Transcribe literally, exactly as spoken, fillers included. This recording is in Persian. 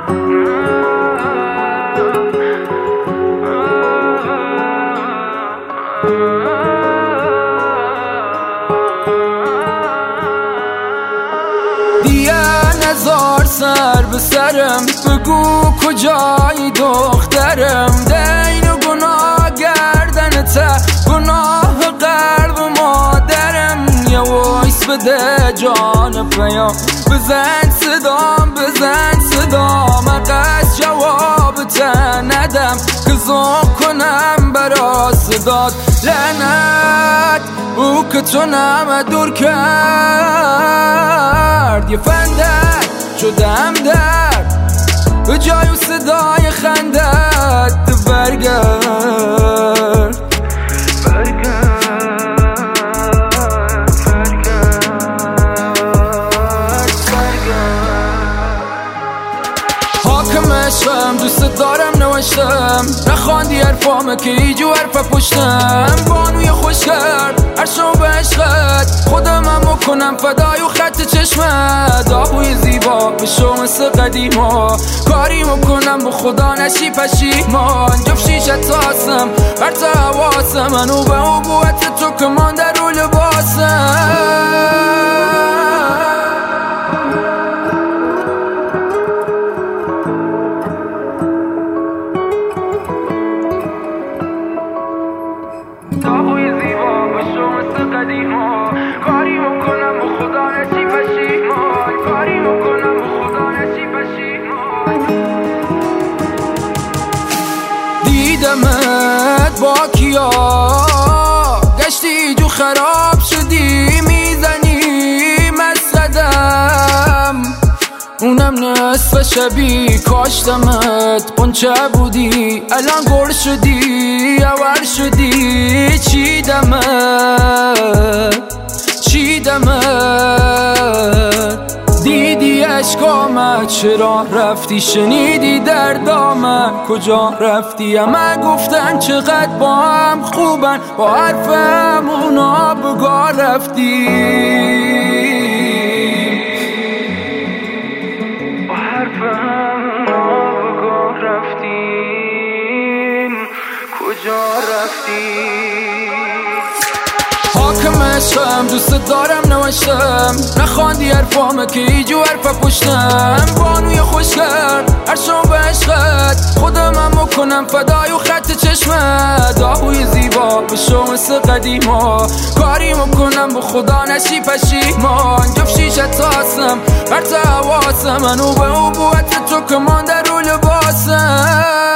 دیگه نزار سر به سرم، بگو کجایی دخترم. دین و گناه گردنته، گناه قلب مادرم. یه وایس بده جان پیام، بزن صدام بزن صدام. اقص جواب تا ندم که زوم کنم برا صدات. لعنت او که تو نمه دور کرد، یه فندت شدم درد به جای و صدای خندت. برگرد حاکم عشقم، دوست دارم نوشتم، نخواندی حرفامه که ایجو حرف پشتم. بانوی خوش کرد عرشم به عشقت، خودم هم کنم فدای و خط چشمت. آهوی زیبا بشو مثل قدیما، کاری کنم به خدا نشی پشیمان. جفت شیشت تاسم برت حواسم، منو به عبوت تو که من در رو لباسم. آهوی زیبا بشو مثل قدیما، کاری کنم به خدا نشی پشیمان. کاری کنم به خدا نشی پشیمان. دیدمت با کیا گشتی جو خراب شدی، میزنی مسقدم اونم نصف شبی. کاشتمت قنچه بودی الان گل شدی اول شدی. چیدمت چیدمت دیدی اشکامت، چرا رفتی؟ شنیدی دردامت، کجا رفتی؟ همه گفتن چقدر با هم خوبن، با حرفم اونا بگاه رفتی. با حرفم اونا بگاه رفتین، کجا رفتی؟ حاکم عشقم، دوست دارم نوشتم، نخواندی حرفامه که ایجو حرف پشتم. بانوی خوش کرد عرشم به عشقت، خودم هم کنم فدای و خط چشمت. آهوی زیبا بشو مثل قدیما، کاری کنم به خدا نشی پشیمان. جفت شیشت تاسم برت حواسم، منو به عبوت تو که من در رو لباسم.